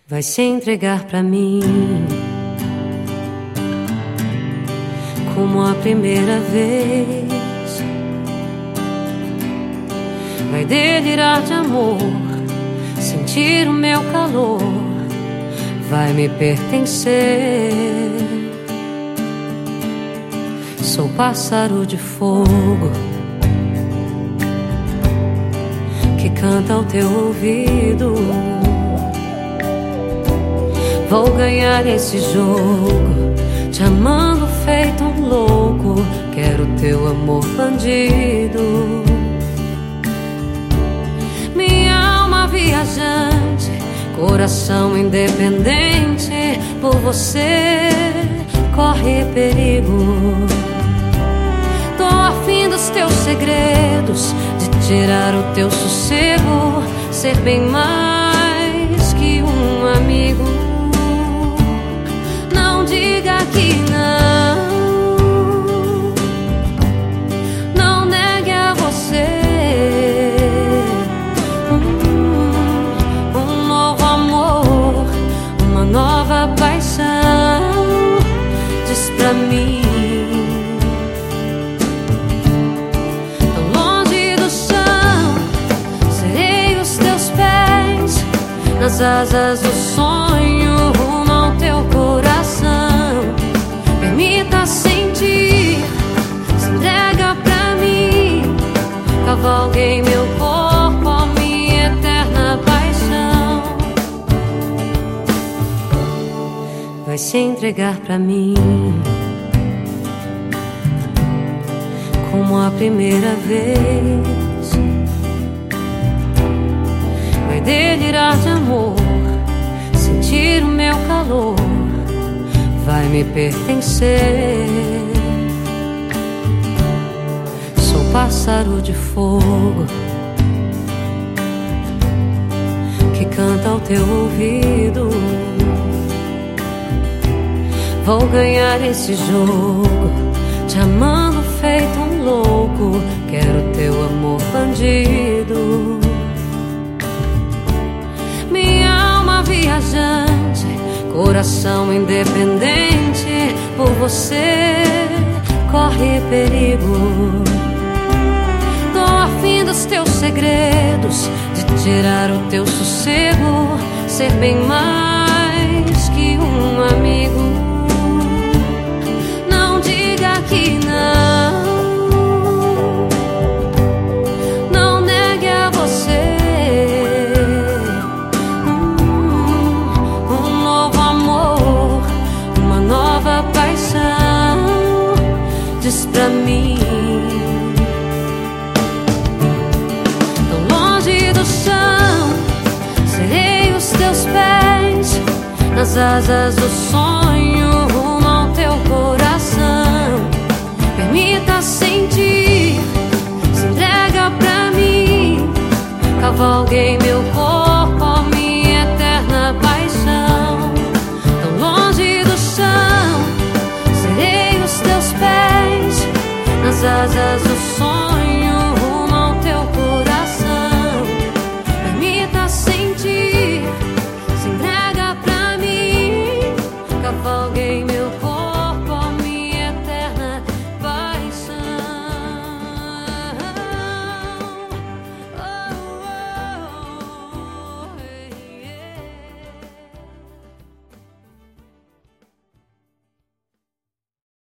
Vai se entregar pra mim como a primeira vez. Vai delirar de amor, sentir o meu calor, vai me pertencer. Sou pássaro de fogo que canta ao teu ouvido. Vou ganhar esse jogo, te amando feito um louco. Quero teu amor bandido. Minha alma viajante, coração independente, por você corre perigo. Tô afim dos teus segredos, de tirar o teu sossego, ser bem mais que um amigo. Diga que não negue a você um novo amor, uma nova paixão. Diz pra mim, tão longe do chão, serei os teus pés nas asas do sonho, no teu coração. Permita sentir, se entrega pra mim, cavalguei meu corpo, a minha eterna paixão. Vai se entregar pra mim como a primeira vez. Vai delirar de amor, sentir o meu calor, vai me pertencer. Sou pássaro de fogo que canta ao teu ouvido. Vou ganhar esse jogo, te amando feito um louco. Quero teu amor bandido. Minha alma viajante, coração independente, por você corre perigo. Tô afim dos teus segredos, de tirar o teu sossego, ser bem mais que um amigo. Não diga que não negue a você paixão. Diz pra mim, tão longe do chão, serei os teus pés nas asas do sonho, rumo ao teu coração. Permita sentir, se entrega pra mim, cavalguei meu corpo,